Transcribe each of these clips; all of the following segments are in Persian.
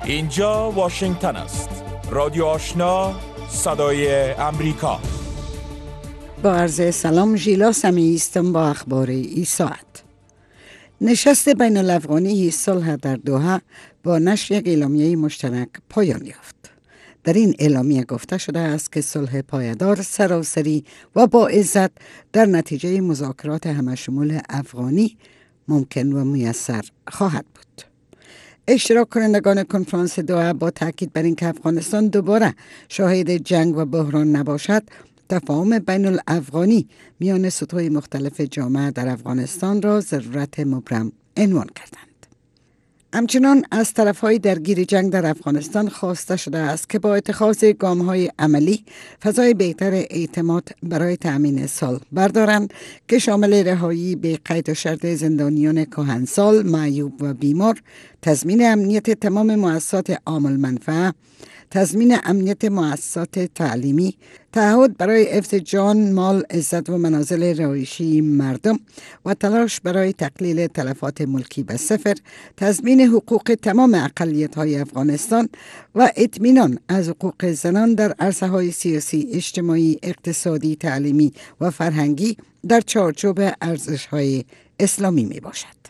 اینجا واشنگتن است. رادیو آشنا، صدای امریکا. با عرض سلام، ژیلا سمیعی هستم با اخبار این ساعت. نشست بین الافغانی صلح در دوحه با نشر یک اعلامیه مشترک پایان یافت. در این اعلامیه گفته شده است که صلح پایدار، سراسری و با عزت در نتیجه مذاکرات همشمول افغانی ممکن و میسر خواهد بود. اشتراک کنندگان کنفرانس دوحه با تاکید بر اینکه افغانستان دوباره شاهد جنگ و بحران نباشد، تفاهم بین الافغانی میان سطوح مختلف جامعه در افغانستان را ضرورت مبرم عنوان کردند. همچنان از طرفهای درگیر جنگ در افغانستان خواسته شده است که با اتخاذ گام‌های عملی فضای بهتر اعتماد برای تأمین صلح بردارند که شامل رهایی به قید و شرط زندانیان کهنسال، معیوب و بیمار، تضمین امنیت تمام مؤسسات عام المنفعه، تضمین امنیت مؤسسات تعلیمی، تعهد برای حفظ جان، مال، عزت و منازل رهایشی مردم و تلاش برای تقلیل تلفات ملکی به صفر، تضمین حقوق تمام اقلیت‌های افغانستان و اطمینان از حقوق زنان در عرصه‌های سیاسی، اجتماعی، اقتصادی، تعلیمی و فرهنگی در چارچوب ارزش‌های اسلامی میباشد.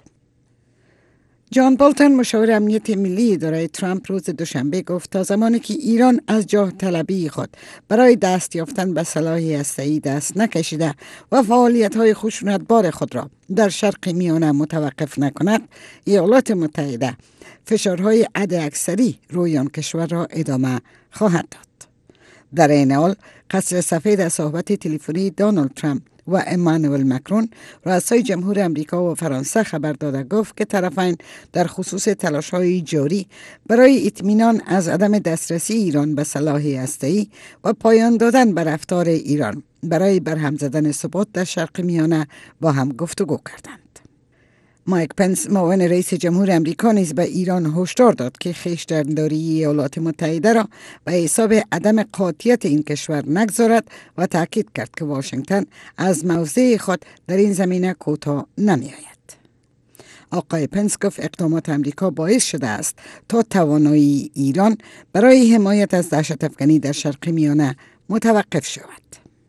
جان بولتن، مشاور امنیت ملی اداره ترامپ، روز دوشنبه گفت تا زمانی که ایران از جاه طلبی خود برای دست یافتن به سلاح هسته‌ای دست نکشیده و فعالیت‌های خشونتبار خود را در شرق میانه متوقف نکند، ایالات متحده فشارهای حداکثری روی آن کشور را ادامه خواهد داد. در این حال، قصر سفید از صحبت تلفنی دونالد ترامپ و امانوئل مکرون، رئیسای جمهور امریکا و فرانسه خبر داده گفت که طرفین در خصوص تلاش‌های جاری برای اطمینان از عدم دسترسی ایران به سلاح هسته‌ای و پایان دادن بر رفتار ایران برای برهم زدن ثبات در شرق میانه با هم گفتگو کردند. مایک پنس، معاون رئیس جمهور امریکا، نیز به ایران هشدار داد که خویشتن‌داری ایالات متحده را به حساب عدم قاطعیت این کشور نگذارد و تاکید کرد که واشنگتن از موضع خود در این زمینه کوتاه نمی‌آید. آقای پنس گفت اقدامات امریکا باعث شده است تا توانایی ایران برای حمایت از دهشت افکنی در شرق میانه متوقف شود.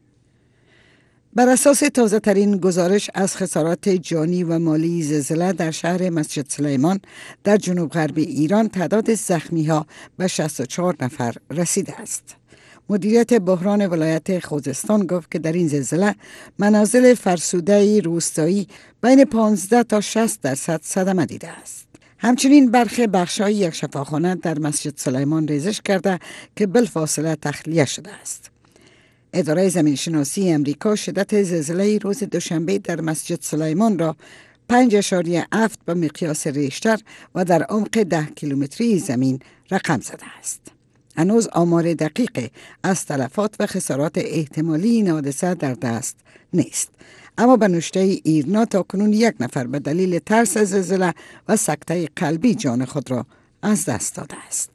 بر اساس تازه ترین گزارش از خسارات جانی و مالی زلزله در شهر مسجد سلیمان در جنوب غرب ایران، تعداد زخمی ها به 64 نفر رسیده است. مدیریت بحران ولایت خوزستان گفت که در این زلزله منازل فرسوده روستایی بین 15 تا 60% صدمه دیده است. همچنین برخی بخش‌های یک شفاخانه در مسجد سلیمان ریزش کرده که بلافاصله تخلیه شده است. اداره زمینشناسی امریکا شدت زلزله روز دوشنبه در مسجد سلیمان را 5.7 به مقیاس ریشتر و در عمق 10 کیلومتری زمین رقم زده است. هنوز آمار دقیق از تلفات و خسارات احتمالی این حادثه در دست نیست، اما به نشته ایرنا تاکنون 1 نفر به دلیل ترس از زلزله و سکته قلبی جان خود را از دست داده است.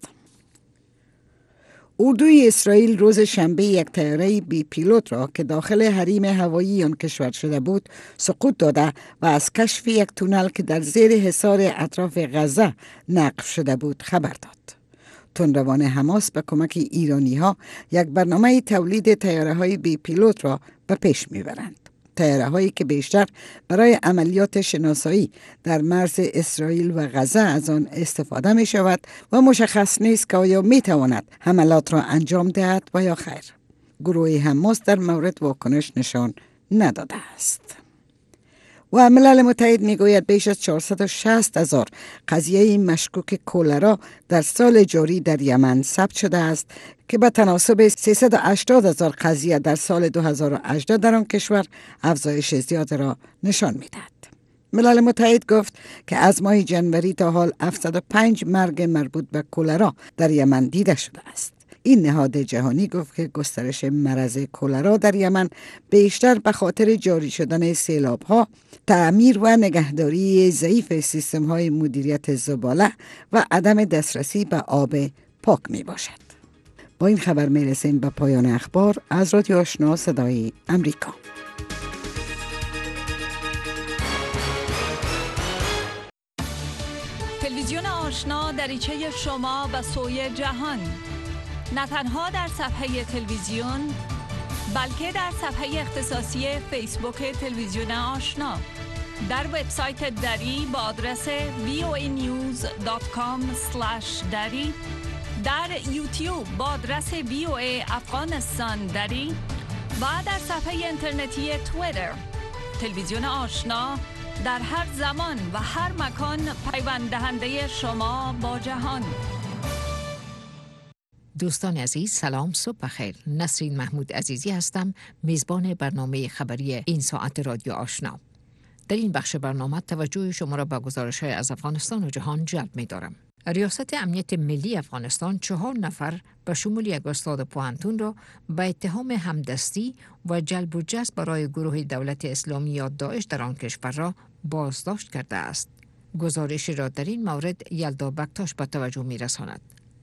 اردوی اسرائیل روز شنبه یک طیاره بی پیلوت را که داخل حریم هوایی آن کشور شده بود سقوط داده و از کشف یک تونل که در زیر حصار اطراف غزه نقب شده بود خبر داد. تندروان حماس به کمک ایرانی ها یک برنامه تولید طیاره های بی پیلوت را به پیش میبرند. طیاره هایی که بیشتر برای عملیات شناسایی در مرز اسرائیل و غزه از آن استفاده می شود و مشخص نیست که آیا می تواند حملات را انجام دهد و یا خیر. گروه حماس در مورد واکنش نشان نداده است. و ملل متحد می گوید بیش از 460,000 قضیه مشکوک کولرا در سال جاری در یمن ثبت شده است که به تناسب 380,000 قضیه در سال 2018 در آن کشور افزایش زیاد را نشان می دهد. ملل متحد گفت که از ماه جنوری تا حال 705 مرگ مربوط به کولرا در یمن دیده شده است. این نهاد جهانی گفت که گسترش مرض کولرا در یمن بیشتر به خاطر جاری شدن سیلاب‌ها، تعمیر و نگهداری ضعیف سیستم‌های مدیریت زباله و عدم دسترسی به آب پاک می باشد. با این خبر می رسیم به پایان اخبار از رادیو آشنا صدای امریکا. تلویزیون آشنا دریچه شما به سوی جهان، نه تنها در صفحه تلویزیون بلکه در صفحه اختصاصی فیسبوک تلویزیون آشنا، در وبسایت دری با آدرس voanews.com/dari، در یوتیوب با آدرس VOA افغانستان دری و در صفحه اینترنتی توییتر. تلویزیون آشنا در هر زمان و هر مکان پیوند دهنده شما با جهان. دوستان عزیز سلام، صبح بخیر. نسرین محمود عزیزی هستم، میزبان برنامه خبری این ساعت رادیو آشنا. در این بخش برنامه توجه شما را به گزارش‌های از افغانستان و جهان جلب می‌دارم. ریاست امنیت ملی افغانستان 4 نفر به شمول یک استاد پوهنتون را به اتهام همدستی و جلب و جذب برای گروه دولت اسلامی یا داعش در آن کشور را بازداشت کرده است. گزارشی را در این مورد یلدا بکتاش به توجه می‌رساند.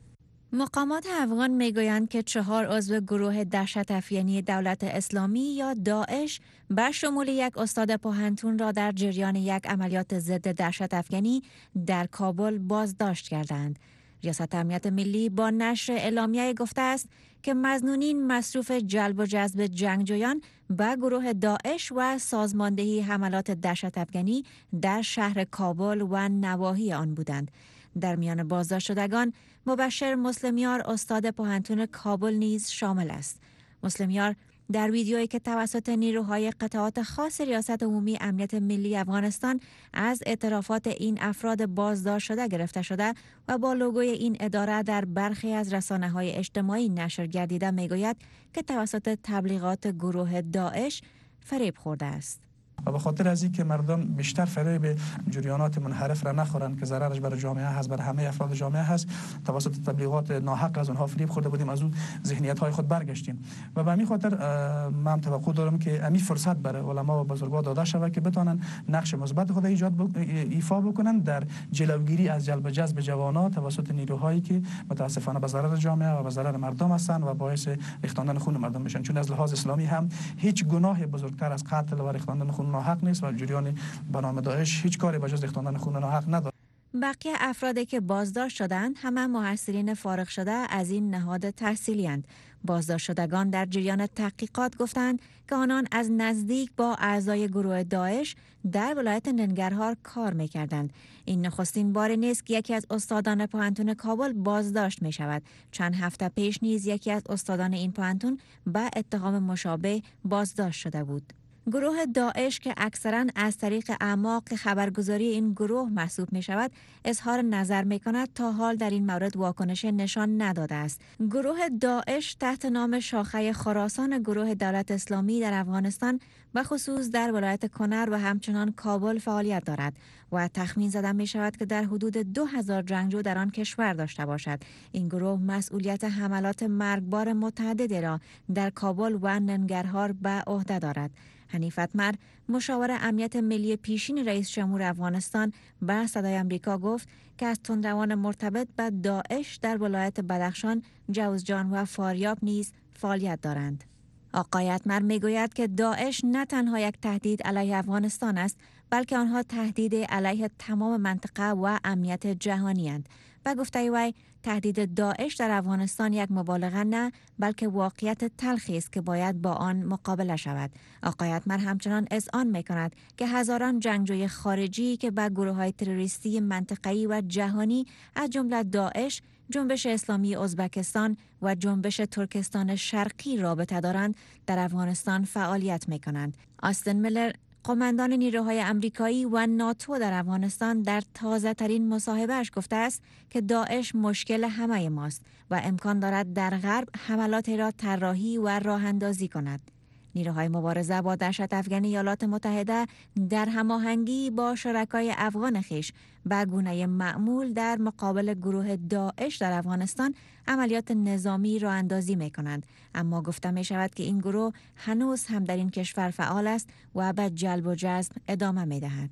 مقامات افغان میگویند که 4 عضو گروه دهشت افکنی دولت اسلامی یا داعش به شمول یک استاد پوهنتون را در جریان یک عملیات ضد دهشت افکنی در کابل بازداشت کردند. ریاست امنیت ملی با نشر اعلامیه گفته است که مظنونین مصروف جلب و جذب جنگجویان به گروه داعش و سازماندهی حملات دهشت افکنی در شهر کابل و نواحی آن بودند. در میان بازداشت شدگان مبشر مسلمیار استاد پوهنتون کابل نیز شامل است. مسلمیار در ویدیویی که توسط نیروهای قطعات خاص ریاست عمومی امنیت ملی افغانستان از اعترافات این افراد بازداشت شده گرفته شده و با لوگوی این اداره در برخی از رسانه‌های اجتماعی نشر گردیده میگوید که توسط تبلیغات گروه داعش فریب خورده است. و به خاطر از اینکه مردم بیشتر فریب جریانات منحرف را نخورند که ضررش برای جامعه هست، برای همه افراد جامعه هست، توسط تبلیغات ناحق از اونها فریب خورده بودیم، از اون ذهنیت های خود برگشتیم و به همین خاطر من توقع دارم که همین فرصت برای علما و بزرگان داده شود که بتوانند نقش مثبت خود ایفا بکنند در جلوگیری از جلب و جذب جوانان توسط نیروهایی که متاسفانه به ضرر جامعه و به ضرر مردم هستند و باعث ریختاندن خون مردم میشن، چون از لحاظ اسلامی هم هیچ گناه بزرگتر از قتل و ریختاندن خون ناحق نیست و جریان به نام داعش هیچ کاری به جز ریختاندن خون ناحق نداره. بقیه افرادی که بازداشت شدند همه محصلین فارغ شده از این نهاد تحصیلی اند. بازداشت شدگان در جریان تحقیقات گفتند که آنان از نزدیک با اعضای گروه داعش در ولایت ننگرهار کار می‌کردند. این نخستین بار نیست که یکی از استادان پوهنتون کابل بازداشت می شود. چند هفته پیش نیز یکی از استادان این پوهنتون به اتهام مشابه بازداشت شده بود. گروه داعش که اکثراً از طریق اعماق خبرگزاری این گروه محسوب می شود، اظهار نظر می کند تا حال در این مورد واکنش نشان نداده است. گروه داعش تحت نام شاخه خراسان گروه دولت اسلامی در افغانستان و خصوص در ولایت کنر و همچنان کابل فعالیت دارد و تخمین زده می شود که در حدود 2000 جنگجو در آن کشور داشته باشد. این گروه مسئولیت حملات مرگبار متعددی را در کابل و ننگرهار به عهده دارد. حنیف اتمر، مشاور امنیت ملی پیشین رئیس جمهور افغانستان، به صدای آمریکا گفت که از تندروان مرتبط به داعش در ولایت بدخشان، جوزجان و فاریاب نیز فعالیت دارند. آقای اتمر میگوید که داعش نه تنها یک تهدید علیه افغانستان است، بلکه آنها تهدید علیه تمام منطقه و امنیت جهانی اند. و گفته وی تهدید داعش در افغانستان یک مبالغه نه، بلکه واقعیت تلخی است که باید با آن مقابله شود. آقای اتمر همچنان اذعان می‌کند که هزاران جنگجوی خارجی که به گروه‌های تروریستی منطقه‌ای و جهانی از جمله داعش، جنبش اسلامی ازبکستان و جنبش ترکستان شرقی رابطه دارند، در افغانستان فعالیت می‌کنند. آستین میلر، قماندان نیروهای آمریکایی و ناتو در افغانستان، در تازه ترین مصاحبه‌اش گفته است که داعش مشکل همه ماست و امکان دارد در غرب حملاتی را طراحی و راه اندازی کند. نیروهای مبارزه با دهشت افکنی ایالات متحده در هماهنگی با شرکای افغان خویش به گونه معمول در مقابل گروه داعش در افغانستان عملیات نظامی راه اندازی می کنند، اما گفته می شود که این گروه هنوز هم در این کشور فعال است و به جلب و جذب ادامه می دهد.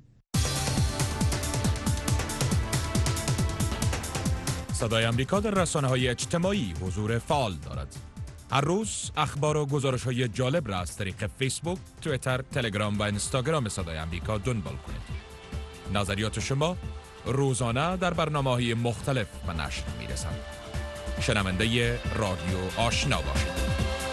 صدای آمریکا در رسانه‌های اجتماعی حضور فعال دارد. هر روز اخبار و گزارش‌های جالب را از طریق فیسبوک، توییتر، تلگرام و اینستاگرام صدای آمریکا دنبال کنید. نظریات شما روزانه در برنامه‌های مختلف به نشر می‌رسد. شنونده رادیو آشنا باشید.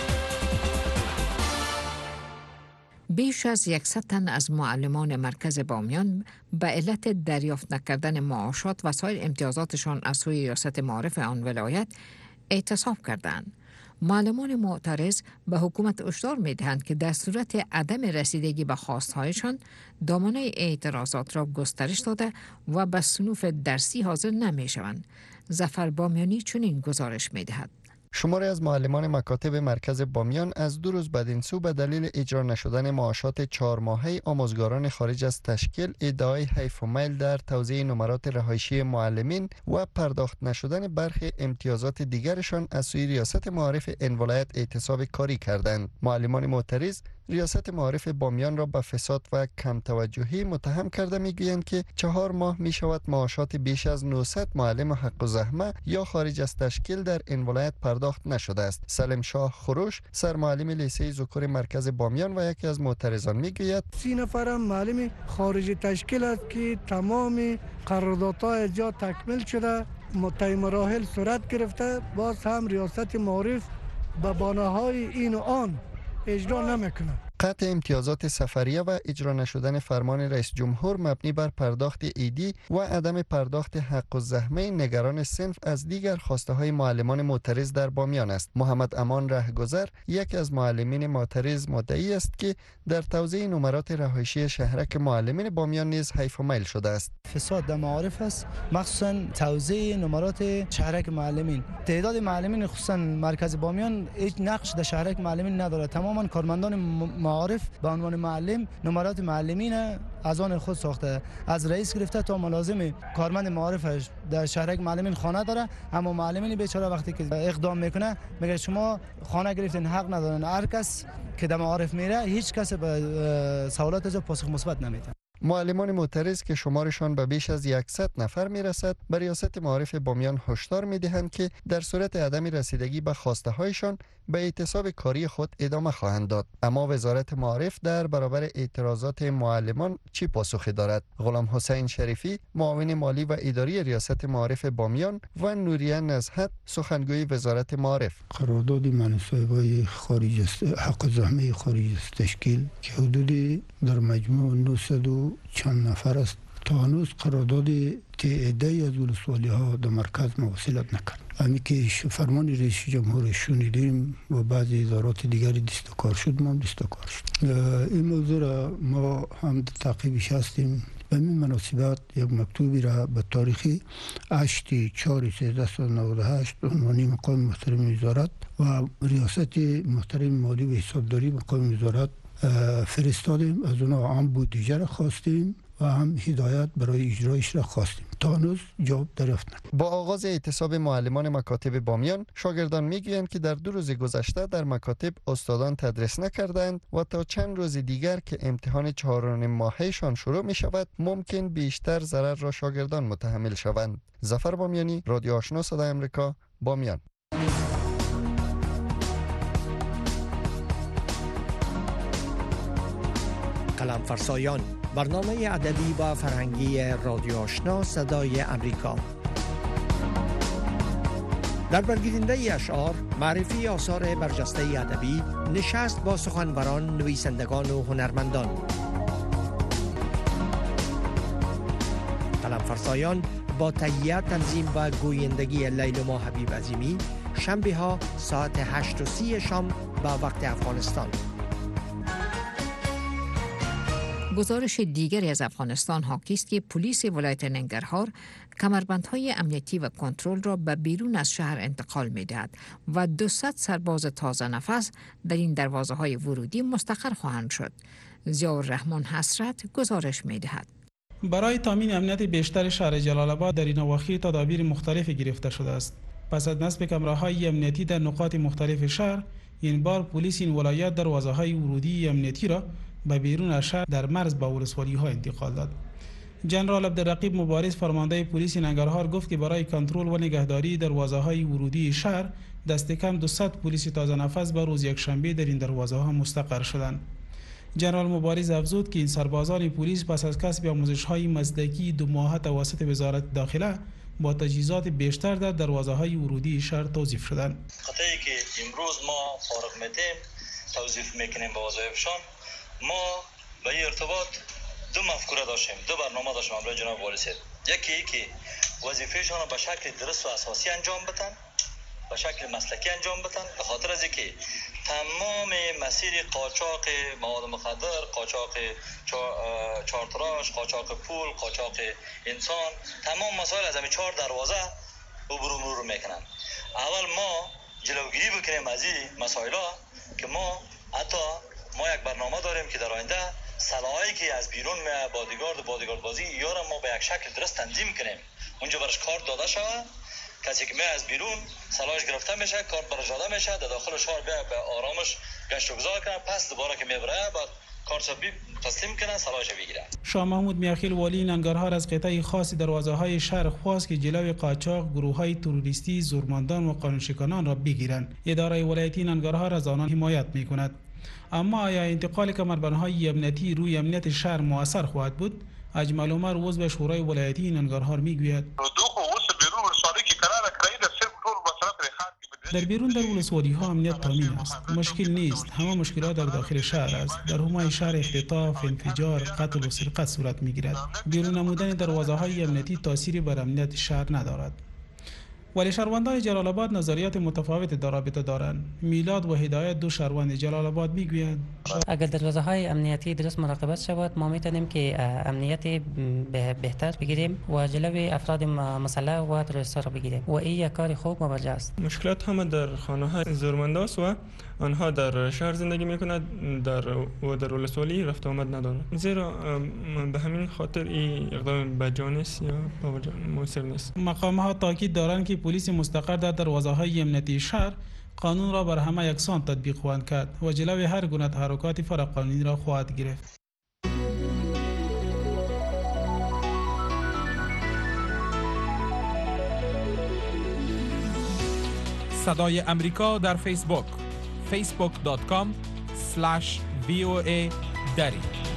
بیش از 100 تن از معلمان مرکز بامیان به علت دریافت نکردن معاشات و سایر امتیازاتشان از سوی ریاست معارف آن ولایت اعتصاب کردند. معلمان معترض به حکومت هشدار می‌دهند که در صورت عدم رسیدگی به خواست‌هایشان دامنه اعتراضات را گسترش داده و به صنوف درسی حاضر نمی‌شوند. ظفر بامیانی چنین گزارش می‌دهد. شماری از معلمان مکاتب مرکز بامیان از 2 روز بدین سو به دلیل اجرا نشدن معاشات 4 ماهه آموزگاران خارج از تشکیل، ادعای حیف و میل در توزیع نمرات رهایشی معلمین و پرداخت نشدن برخی امتیازات دیگرشان از سوی ریاست معارف این ولایت اعتصاب کاری کردند. معلمان معترض ریاست معارف بامیان را به فساد و کم توجهی متهم کرده میگویند که 4 ماه می شود معاشات بیش از 900 معلم حق الزحمه یا خارج از تشکیل در این ولایت پرداخت نشده است. سلیم شاه خروش سرمعلم لیسه ذکور مرکز بامیان و یکی از معترضان میگوید 30 نفر معلم خارج تشکیل است که تمام قراردادهای جا تکمیل شده، طی مراحل صورت گرفته، باز هم ریاست معارف به بانه‌های این و آن اجرا نمیکنه. قطع امتیازات سفریه و اجرا نشدن فرمان رئیس جمهور مبنی بر پرداخت ایدی و عدم پرداخت حق الزحمه نگران صنف از دیگر خواسته های معلمان معترض در بامیان است. محمد امان رهگذر یکی از معلمین معترض مدعی است که در توزیع نمرات رهایشی شهرک معلمین بامیان نیز حیف و میل شده است. فساد در معارف است، مخصوصا توزیع نمرات شهرک معلمین. تعداد معلمین خصوصا مرکز بامیان هیچ نقش در شهرک معلمین نداره. تماما کارمندان معارف به عنوان معلم نمرات معلمین از آن خود ساخته، از رئیس گرفته تا ملازم کارمند معارفش در شهرک معلمین خانه داره، اما معلمین بیچاره وقتی که اقدام میکنه میگه شما خانه گرفتین، حق ندارن. هر کس که در معارف میره هیچ کس به سوالات از پاسخ مثبت نمیده. معلمان معترض که شمارشان به بیش از 100 نفر میرسد به ریاست معارف بامیان هشدار میدهند که در صورت عدم رسیدگی به خواسته هایشان به اعتصاب کاری خود ادامه خواهند داد. اما وزارت معارف در برابر اعتراضات معلمان چی پاسخی دارد؟ غلام حسین شریفی معاون مالی و اداری ریاست معارف بامیان و نوریه نزهت سخنگوی وزارت معارف قرارداد منصوبای خارج است حق الزحمه خارج از تشکیل که حدود در مجموع 900 و چند نفر است تا هنوز قرارداد تعدادی از ولسوالی ها در مرکز مواصلت نکرد. همین که فرمان رئیس جمهور شنیدیم و بعضی ادارات دیگری دستکار شد، ما هم دستکار شد. این موضوع را ما هم تعقیبش هستیم. به این مناسبت یک مکتوبی را به تاریخ 8/4/1398 عنوانی مقام محترم وزارت و ریاست محترم مالی و حسابداری مقام وزارت فرستادیم. از اونا هم بودجه را خواستیم و هم هدایت برای اجرایش را خواستیم. تا هنوز جواب دریافت نکردیم. با آغاز اعتصاب معلمان مکاتب بامیان، شاگردان میگویند که در 2 روز گذشته در مکاتب استادان تدریس نکردند و تا چند روز دیگر که امتحان 4 ماههشان شروع می شود ممکن بیشتر ضرر را شاگردان متحمل شوند. ظفر بامیانی، رادیو آشنا صدای آمریکا، بامیان. قلم فرسایان، برنامه ادبی و فرهنگی رادیو آشنا صدای امریکا. در برگزیدنده اشعار، معرفی آثار برجسته ادبی، نشست با سخنوران، نویسندگان و هنرمندان. قلم فرسایان با تهیه، تنظیم و گویندگی لیلما حبیب عظیمی، شنبه ها ساعت 8:30 شام به وقت افغانستان. گزارش دیگری از افغانستان حاکی است که پلیس ولایت ننگرهار کمربندهای امنیتی و کنترل را به بیرون از شهر انتقال می‌دهد و 200 سرباز تازه نفس در این دروازه‌های ورودی مستقر خواهند شد. ضیاءالرحمن حسرت گزارش می‌دهد. برای تامین امنیت بیشتر شهر جلال آباد در این اواخر تدابیر مختلفی گرفته شده است. پس از نصب کامراهای امنیتی در نقاط مختلف شهر، این بار پلیس این ولایت دروازه‌های ورودی امنیتی را به بیرون از شهر در مرز با ولسوالی‌ها انتقال داد. جنرال عبدالرقیب مبارز فرمانده پلیس ننگرهار گفت که برای کنترل و نگهداری دروازه‌های ورودی شهر دست کم 200 پلیس تازه نفس به روز یکشنبه در این دروازه‌ها مستقر شدند. جنرال مبارز افزود که این سربازان پلیس پس از کسب آموزش‌های مسلکی 2 ماهه توسط وزارت داخله با تجهیزات بیشتر در دروازه‌های ورودی شهر توظیف شدند. خطایی که امروز ما فارغ می‌تیم توظیف میکنیم به وظایفشان، ما به این ارتباط 2 مفکوره داشتیم، 2 برنامه داشتیم برای جناب والی صاحب. یکی که وظیفه‌شان را به شکل درست و اساسی انجام بدن، به شکل مسلکی انجام بدن، به خاطر از اینکه تمام مسیر قاچاق مواد مخدر، قاچاق چارتراش، قاچاق پول، قاچاق انسان، تمام مسائل از همین 4 دروازه عبور مرور میکنن. اول ما جلوگیری بکنیم از این مسائل که ما یک برنامه داریم که در آینده سلاحی که از بیرون بادیگارد بازی یا را ما به یک شکل درست تنظیم کنیم، اونجا برش کارت داده شود، کسی که از بیرون سلاحش گرفته میشه، کارت برش داده میشه، در داخل شهر به آرامش گشت و گذار کنه، پس دوباره که میبره بعد کارت تسلیم کنه، سلاحش بگیره. شاه محمود میاخیل والی ننگرهار از قطعه خاص دروازه‌های شهر خواست که جلوی قاچاق، گروه‌های تروریستی، زورمندان و قانونشکنان را بگیرند. اداره ولایتی ننگرهار از آنان حمایت میکند. اما آیا انتقال کمربندهای امنیتی روی امنیت شهر مؤثر خواهد بود؟ اجمل عمر عضو شورای ولایتی ننگرهار میگوید در بیرون در ولسوالی ها امنیت تامین است. مشکل نیست، همه مشکلات در داخل شهر است. در همه شهر اختطاف، انفجار، قتل و سرقت صورت میگیرد. بیرون نمودن دروازه های امنیتی تأثیری بر امنیت شهر ندارد. ولی شهروندان جلال آباد نظریات متفاوت در رابطه دارند. میلاد و هدایت 2 شهروند جلال آباد میگویند اگر دروازه‌های امنیتی درست مراقبت شود ما میتونیم که امنیت بهتر بگیریم و جلوی افراد مسلح و تروریست‌ها را بگیریم و این یک کار خوب و برجا است. مشکلات همه در خانه‌های زورمنداست و آنها در شهر زندگی میکنند در ولسوالی رفت آمد ندارند، زیرا به همین خاطر این اقدام بجانس یا موثر نیست. مقام‌ها تاکید دارند که پلیس مستقر در دروازه‌های امنیتی شهر قانون را بر همه یکسان تطبیق خواهد کرد و جلوی هر گونه تحرکات فراقانونی را خواهد گرفت. صدای امریکا در فیسبوک facebook.com/VOA دری.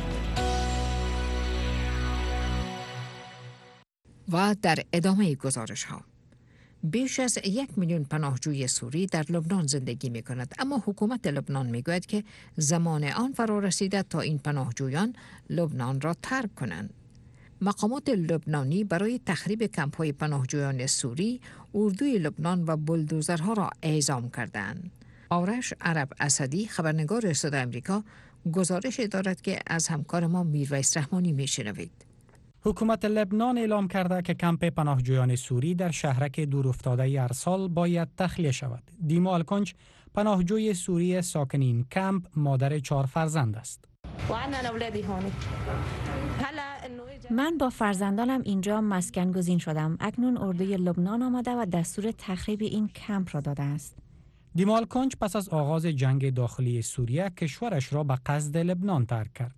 و در ادامه گزارش ها بیش از 1 میلیون پناهجوی سوری در لبنان زندگی می کند، اما حکومت لبنان می گوید که زمان آن فرا رسیده تا این پناهجویان لبنان را ترک کنند. مقامات لبنانی برای تخریب کمپ‌های پناهجویان سوری اردوی لبنان و بلدوزرها را اعزام کردند. آرش عرب اسدی خبرنگار صدای امریکا گزارش دارد که از همکار ما میرویس رحمانی میشنوید. حکومت لبنان اعلام کرده که کمپ پناهجویان سوری در شهرک دورافتاده ارسال باید تخلیه شود. دیما الکنج پناهجوی سوری ساکن این کمپ مادر 4 فرزند است. من با فرزندانم اینجا مسکن گزین شدم. اکنون اردوی لبنان آمده و دستور تخریب این کمپ را داده است. دیما الکنج پس از آغاز جنگ داخلی سوریه کشورش را به قصد لبنان ترک کرد.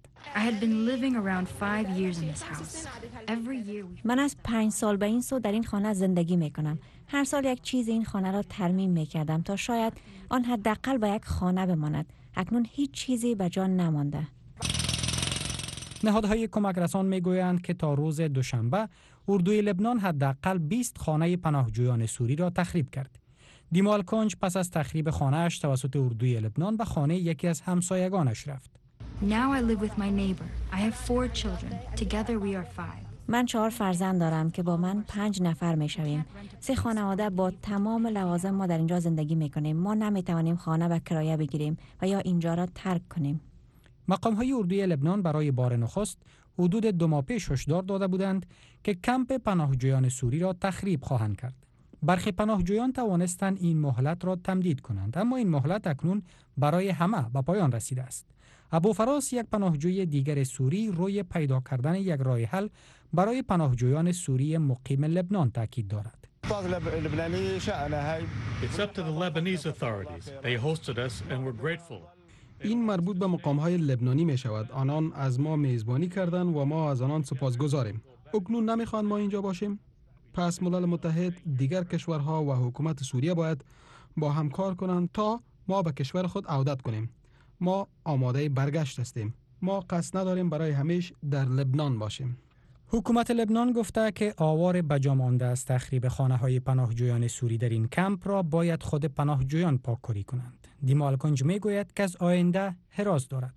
من از 5 سال به این سو در این خانه زندگی می کنم. هر سال یک چیز این خانه را ترمیم می کردم تا شاید آن حداقل به یک خانه بماند. اکنون هیچ چیزی به جا نمانده. نهادهای کمک رسان می گویند که تا روز دوشنبه اردوی لبنان حداقل 20 خانه پناهجویان سوری را تخریب کرد. دیما الکنج پس از تخریب خانه‌اش توسط اردوی لبنان به خانه یکی از همسایگانش رفت. من 4 فرزند دارم که با من 5 نفر می شویم. 3 خانواده با تمام لوازم ما در اینجا زندگی می کنیم. ما نمی توانیم خانه به کرایه بگیریم و یا اینجا را ترک کنیم. مقام‌های اردوی لبنان برای بار نخست حدود 2 ماه پیش هشدار داده بودند که کمپ پناهجویان سوری را تخریب خواهند کرد. برخی پناهجویان توانستند این مهلت را تمدید کنند، اما این مهلت اکنون برای همه به پایان رسیده است. ابوفراس یک پناهجوی دیگر سوری روی پیدا کردن یک راه حل برای پناهجویان سوری مقیم لبنان تاکید دارد. این مربوط به مقام‌های لبنانی می شود. آنان از ما میزبانی کردند و ما از آنان سپاسگزاریم. اکنون نمیخوان ما اینجا باشیم؟ پس ملل متحد، دیگر کشورها و حکومت سوریه باید با هم کار کنند تا ما به کشور خود عودت کنیم. ما آماده برگشت هستیم. ما قصد نداریم برای همیشه در لبنان باشیم. حکومت لبنان گفته که آوار بجا مانده از تخریب خانه‌های پناهجویان سوری در این کمپ را باید خود پناهجویان پاک‌کاری کنند. دیما الکنج میگوید که از آینده هراس دارد.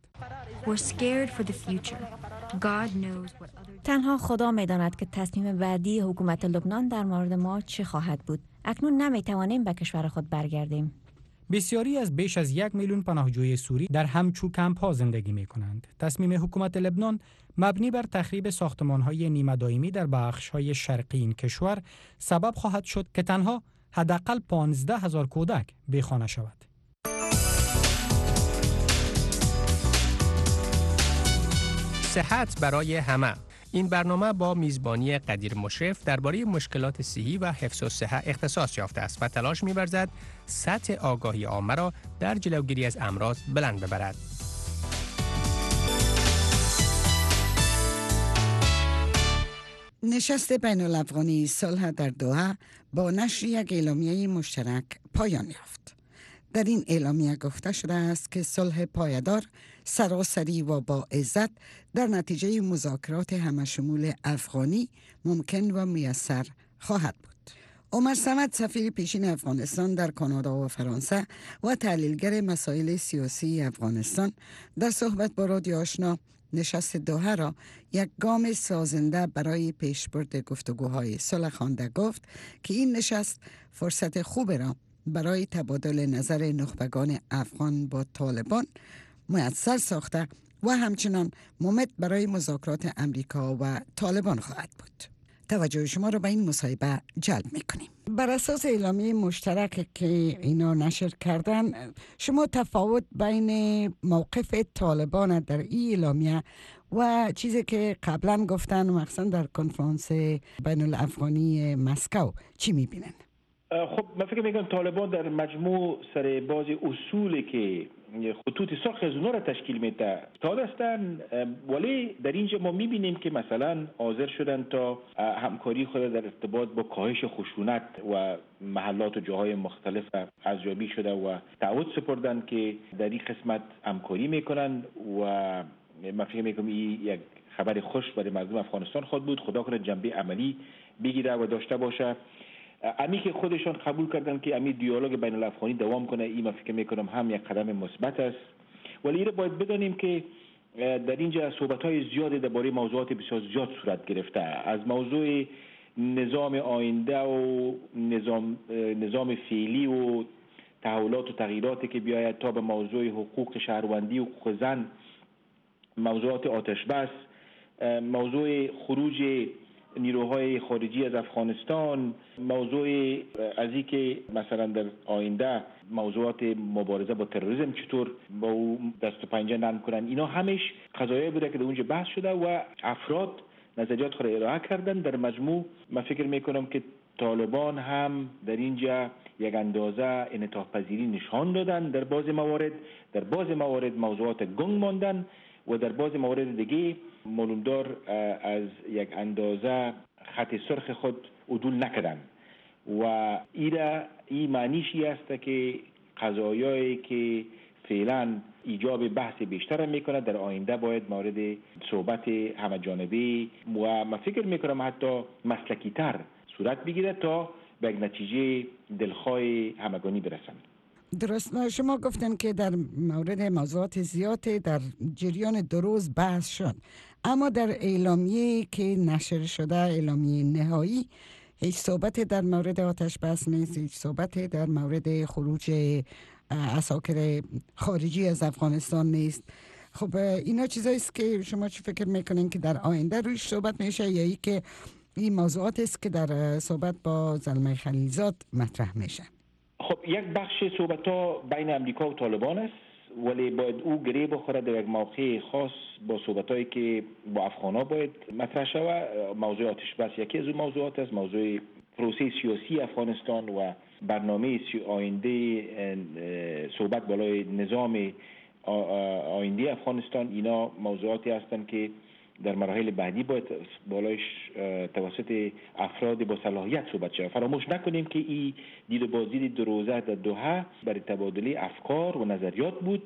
تنها خدا می‌داند که تصمیم بعدی حکومت لبنان در مورد ما چه خواهد بود. اکنون نمی‌توانیم به کشور خود برگردیم. بسیاری از بیش از 1 میلیون پناهجوی سوری در همچو کمپ ها زندگی می کنند. تصمیم حکومت لبنان مبنی بر تخریب ساختمان های نیمه دائمی در بخش های شرقی این کشور سبب خواهد شد که تنها حداقل 15,000 کودک بیخانه شود. صحت برای همه. این برنامه با میزبانی قدیر مشرف درباره مشکلات صحی و حفظ الصحه اختصاص یافته است و تلاش می‌ورزد سطح آگاهی عامه را در جلوگیری از امراض بلند ببرد. نشست بین الافغانی صلح در دوحه با نشر یک اعلامیه مشترک پایان یافت. در این اعلامیه گفته شده است که صلح پایدار، سراسری و با عزت در نتیجه مذاکرات همشمول افغانی ممکن و میسر خواهد بود. عمر صمد، سفیر پیشین افغانستان در کانادا و فرانسه و تحلیلگر مسائل سیاسی افغانستان، در صحبت با رادیو آشنا نشست دوحه را یک گام سازنده برای پیشبرد گفتگوهای صلح خوانده. گفت که این نشست فرصت خوب را برای تبادل نظر نخبگان افغان با طالبان مؤثر ساخته و همچنان ممد برای مذاکرات امریکا و طالبان خواهد بود. توجه شما را به این مصاحبه جلب می‌کنیم. بر اساس اعلامیه مشترک که اینا نشر کردن، شما تفاوت بین موقف طالبان در این اعلامیه و چیزی که قبلا گفتن مخصوصا در کنفرانس بین الافغانی مسکو چی می‌بینن؟ خب من فکر میکنم طالبان در مجموع سر باز اصولی که خطوط سرخ از اونها را تشکیل میده استاد هستند، ولی در اینجا ما میبینیم که مثلا حاضر شدن تا همکاری خود در ارتباط با کاهش خشونت و محلات و جاهای مختلف ارزیابی شده و تعهد سپردن که در این قسمت همکاری میکنن و من فکر میکنم این یک خبر خوش برای مردم افغانستان خود بود. خدا کنه جنبه عملی بگیره و داشته باشه. امی که خودشان قبول کردن که امی دیالوگ بین الافغانی دوام کنه، این من فکر میکنم هم یک قدم مثبت است. ولی ایره باید بدانیم که در اینجا صحبت‌های زیادی درباره موضوعات بسیار زیاد صورت گرفته، از موضوع نظام آینده و نظام فعلی و تحولات و تغییراتی که بیاید تا به موضوع حقوق شهروندی و حقوق زن، موضوعات آتش بس، موضوع خروج نیروهای خارجی از افغانستان، موضوع از این که مثلا در آینده موضوعات مبارزه با تروریسم چطور با او دست و پنجه نرم کنن، اینا همش قضایایی بوده که در اونجا بحث شده و افراد نظریات خود ارائه کردن. در مجموع من فکر میکنم که طالبان هم در اینجا یک اندازه انعطاف پذیری نشان دادن در بعضی موارد موضوعات گنگ ماندن و در بعضی موارد دیگه معلومدار از یک اندازه خط سرخ خود عدول نکردن و این معنیشی است که قضایایی که فعلا ایجاب بحث بیشتر میکنه در آینده باید مورد صحبت همه جانبه و من فکر میکنم حتی مسلکی تر صورت بگیره تا به یک نتیجه دلخواه همگانی برسند. درست. شما گفتن که در مورد موضوعات زیاد در جریان 2 روز بحث شد، اما در اعلامیه که نشر شده، اعلامیه نهایی، هیچ صحبت در مورد آتش بس نیست، هیچ صحبت در مورد خروج عساکر خارجی از افغانستان نیست. خب اینا چیزایی است که شما چی فکر میکنین که در آینده رویش صحبت میشه یا ای که این موضوعات است که در صحبت با زلمه خلیلزاد مطرح میشه؟ خب یک بخش صحبت‌ها بین امریکا و طالبان است، ولی باید او گره بخوره در یک موقع خاص با صحبت‌هایی که با افغان‌ها باید مطرح شود. موضوع آتش بس یکی از اون موضوعات است، موضوع پروسه سیاسی افغانستان و برنامه آینده صحبت بالای نظام آینده افغانستان، اینا موضوعاتی هستند که در مراحل بعدی باید بالایش توسط افراد با صلاحیت صحبت شود. فراموش نکنیم که این دید و بازدید 2 روزه در دوحه برای تبادله افکار و نظریات بود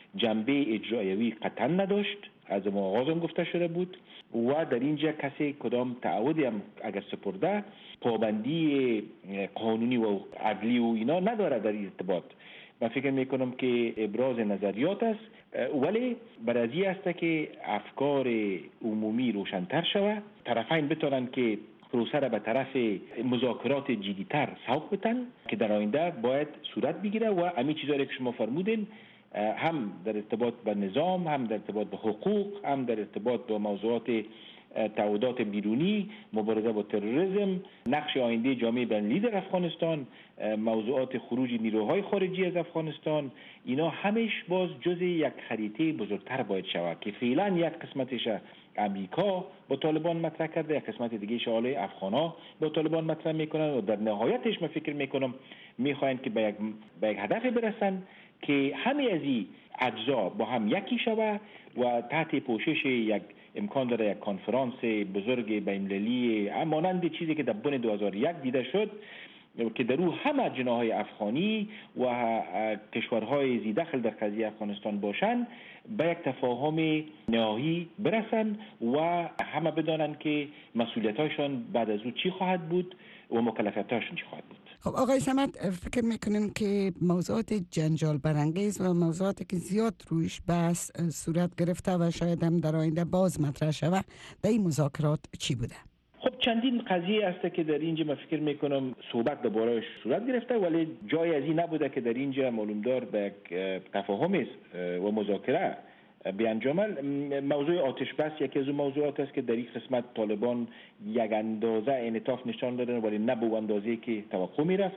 جنبه اجرایوی قطعا نداشت، از آغاز هم گفته شده بود و در اینجا کسی کدام تعهدی هم اگر سپرده پابندی قانونی و عدلی و اینا نداره در این ارتباط. من فکر میکنم که ابراز نظریات است، ولی برازی است که افکار عمومی روشن‌تر شود، طرفین بتونن که پروسه را به طرف مذاکرات جدی‌تر سوق بدن که در آینده باید صورت بگیره و همین چیزایی که شما فرمودین هم در ارتباط با نظام، هم در ارتباط با حقوق، هم در ارتباط با موضوعات تعهدات بیرونی، مبارزه با تروریسم، نقش آینده جامعه بین‌المللی در افغانستان، موضوعات خروج نیروهای خارجی از افغانستان، اینا همش باز جزء یک خریطه بزرگتر باید شود که فعلا یک قسمتش امریکا با طالبان مطرح کرده، یک قسمت دیگه شامل افغان‌ها با طالبان مطرح میکنن و در نهایتش من فکر میکنم میخواین که به یک هدف برسن که همه از این اجزا با هم یکی شود و تحت پوشش یک امکان داره یک کنفرانس بزرگ بین‌المللی مانند چیزی که در بن 2001 دیده شد که در او همه جناح‌های افغانی و کشورهای ذی دخل در قضیه افغانستان باشند، به یک تفاهم نهایی برسن و همه بدانن که مسئولیت‌هاشون بعد از او چی خواهد بود و مکلفیت‌هاشون چی خواهد بود. خب آقای صمد، فکر میکنین که موضوعات جنجال برانگیز و موضوعاتی که زیاد رویش بحث صورت گرفته و شاید هم در آینده باز مطرح شود در این مذاکرات چی بوده؟ خب چندین قضیه است که در اینجا من فکر میکنم صحبت درباره‌اش صورت گرفته، ولی جای از این نبوده که در اینجا معلومدار به یک تفاهم و مذاکره بیانجامد. موضوع آتش بس یکی از اون موضوعات است که در این قسمت طالبان یک اندازه انعطاف نشان دادن ولی نه به اندازه‌ای که توقع میرفت.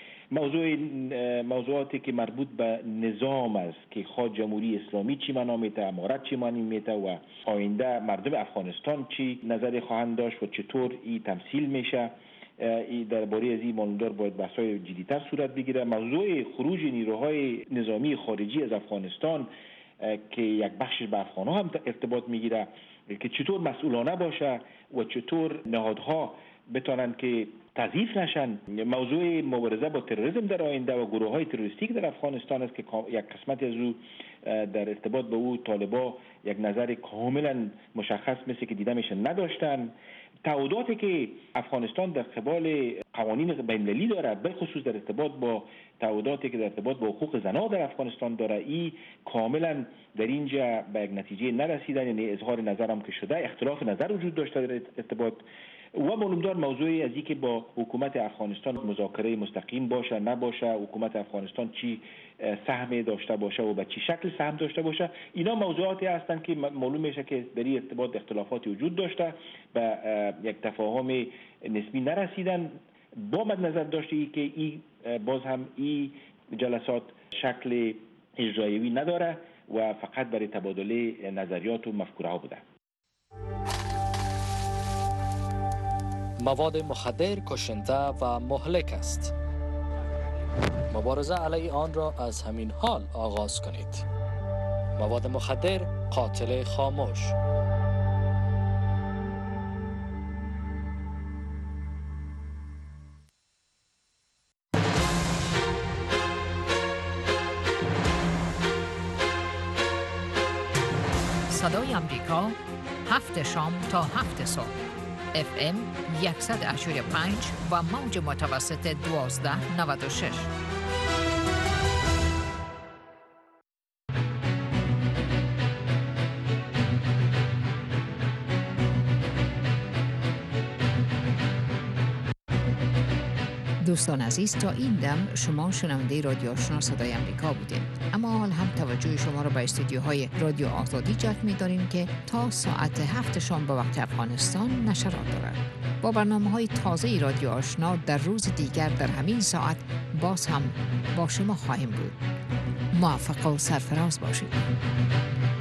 موضوعاتی که مربوط به نظام است که خود جمهوری اسلامی چی معنا میته، امارت چی معنی میته و آینده مردم افغانستان چی نظری خواهند داشت و چطور این تمثیل میشه، درباره از این معلومدار باید بحث‌های جدی‌تر صورت بگیره. موضوع خروج نیروهای نظامی خارجی از افغانستان که یک بخشش به افغان‌ها هم ارتباط میگیره که چطور مسئولانه باشه و چطور نهادها بتونن که تضعیف نشن. موضوع مبارزه با تروریسم در آینده و گروه‌های تروریستی در افغانستان است که یک قسمت از او در ارتباط به او طالبا یک نظر کاملا مشخص مثل که دیده میشه نداشتن. تعهداتی که افغانستان در قبال قوانین بین‌المللی داره، به خصوص در ارتباط با تعهداتی که در ارتباط با حقوق زنان در افغانستان داره، این کاملا در اینجا به یک نتیجه نرسیدن، یعنی اظهار نظر هم که شده، اختلاف نظر وجود داشته در ارتباط و معلومدار موضوعی از این که با حکومت افغانستان مذاکره مستقیم باشه نباشه، حکومت افغانستان چی سهم داشته باشه و به چی شکل سهم داشته باشه، اینا موضوعاتی هستند که معلوم میشه که در این ارتباط اختلافاتی وجود داشته، به یک تفاهم نسبی نرسیدن. با مد نظر داشته که این باز هم این جلسات شکل اجرایی نداره و فقط برای تبادل نظریات و مفکوره ها بوده. مواد مخدر کشنده و مهلک است. مبارزه علیه آن را از همین حال آغاز کنید. مواد مخدر قاتل خاموش. صدای امریکا 7 شام تا 7 صبح FM 100.5 و موج متوسط 1296. دوستان عزیز، تا این دم شما شنونده رادیو آشنا صدای امریکا بودید، اما حال هم توجه شما را به استودیوهای رادیو آزادی جلب می‌داریم که تا ساعت 7 شام به وقت افغانستان نشرات دارد. با برنامه‌های تازه رادیو آشنا در روز دیگر در همین ساعت باز هم با شما خواهیم بود. موفق و سرفراز باشید.